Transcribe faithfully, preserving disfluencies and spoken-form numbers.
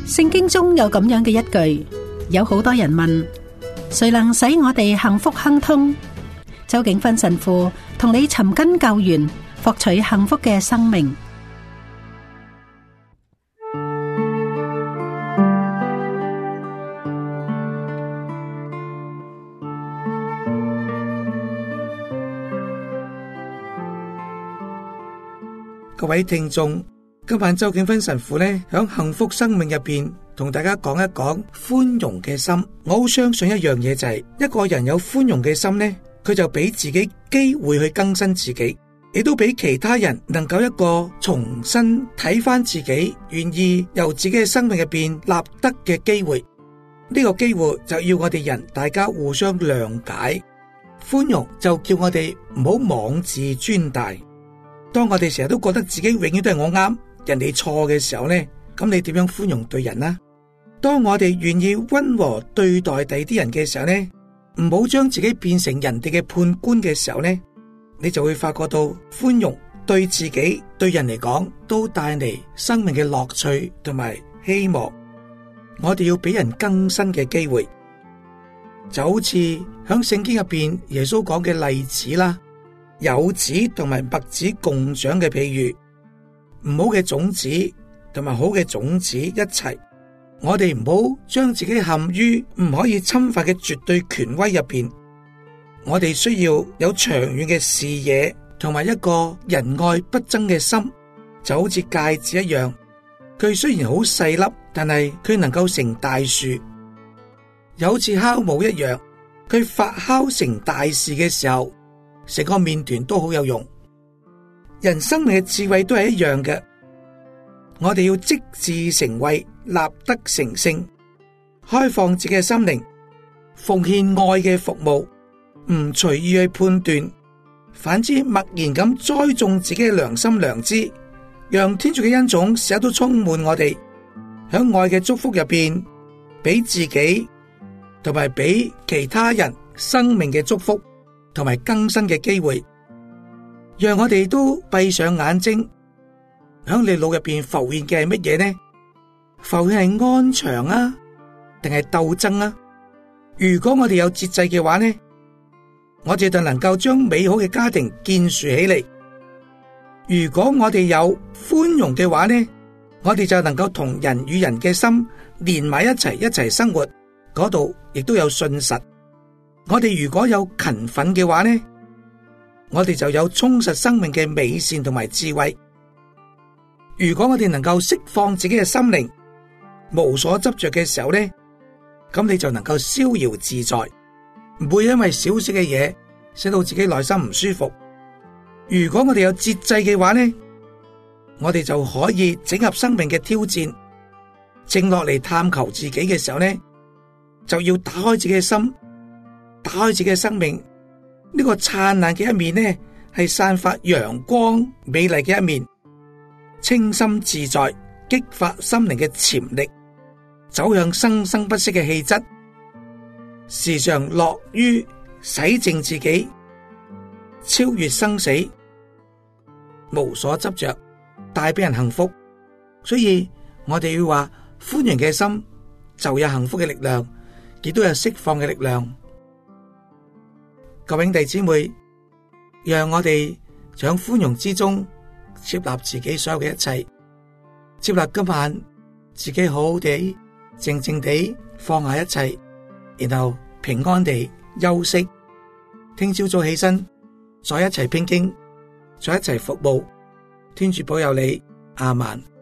聖經中有咁樣嘅一句，有好多人問，誰能使我哋幸福亨通？周景芬神父同你尋根救源，獲取幸福嘅生命。 各位聽眾，今晚周景芬神父呢，響幸福生命入邊同大家講一講寬容嘅心。我好相信一樣嘢，就係一個人有寬容嘅心呢，佢就俾自己機會去更新自己，亦都俾其他人能夠一個重新睇翻自己，願意由自己嘅生命入邊立德嘅機會。呢個機會就要我哋人大家互相諒解，寬容就叫我哋唔好妄自尊大。當我哋成日都覺得自己永遠都係我啱，人哋錯嘅時候呢，咁你點樣寬容對人呢？當我哋願意溫和對待第啲人嘅時候呢，唔好將自己變成人哋嘅判官嘅時候呢，你就會發覺到寬容對自己對人嚟講都帶嚟生命嘅樂趣同埋希望。我哋要俾人更新嘅機會，就好似響聖經入邊耶穌講嘅例子啦。柚子同埋麥子共長嘅譬喻，唔好嘅種子同埋好嘅種子一齊，我哋唔好將自己陷於唔可以侵犯嘅絕對權威入邊。我哋需要有長遠嘅視野同埋一個仁愛不爭嘅心，就好似芥子一樣，佢雖然好細粒，但係佢能夠成大樹；又好似酵母一樣，佢發酵成大事嘅時候，成個麵團都好有用。人生命嘅智慧都係一樣嘅，我哋要積志成慧，立德成聖，開放自己嘅心靈，奉獻愛嘅服務，唔隨意去判斷，反之默然咁栽種自己嘅良心良知，讓天主嘅恩寵時刻都充滿我哋，響愛嘅祝福入邊，俾自己同埋俾其他人生命嘅祝福同埋更新嘅機會，讓我哋都閉上眼睛，響你腦入邊浮現嘅係乜嘢呢？浮現係安詳啊，定係鬥爭啊？如果我哋有節制嘅話呢，我哋就能夠將美好嘅家庭建樹起嚟；如果我哋有寬容嘅話呢，我哋就能夠同人與人嘅心連埋一齊，一齊生活，嗰度亦都有信實。我哋如果有勤奮嘅話呢，我哋就有充實生命嘅美善同埋智慧。如果我哋能夠釋放自己嘅心靈，無所執着嘅時候呢，咁你就能夠逍遙自在，唔會因為小小嘅嘢使到自己內心唔舒服。如果我哋有節制嘅話呢，我哋就可以整合生命嘅挑戰，靜落嚟探求自己嘅時候呢，就要打開自己嘅心，打開自己嘅生命，呢個燦爛嘅一面呢，係散發陽光美麗嘅一面，清心自在，激發心靈嘅潛力，走向生生不息嘅氣質，時常樂於洗淨自己，超越生死，無所執着，帶俾人幸福。所以我哋要話，寬容嘅心就有幸福嘅力量，亦都有釋放嘅力量。各位兄弟姊妹，讓我哋喺寬容之中接納自己所有嘅一切，接納今晚自己好好地靜靜地放下一切，然後平安地休息，聽朝早起身再一齊拼經，再一齊服務。天主保佑你，阿們。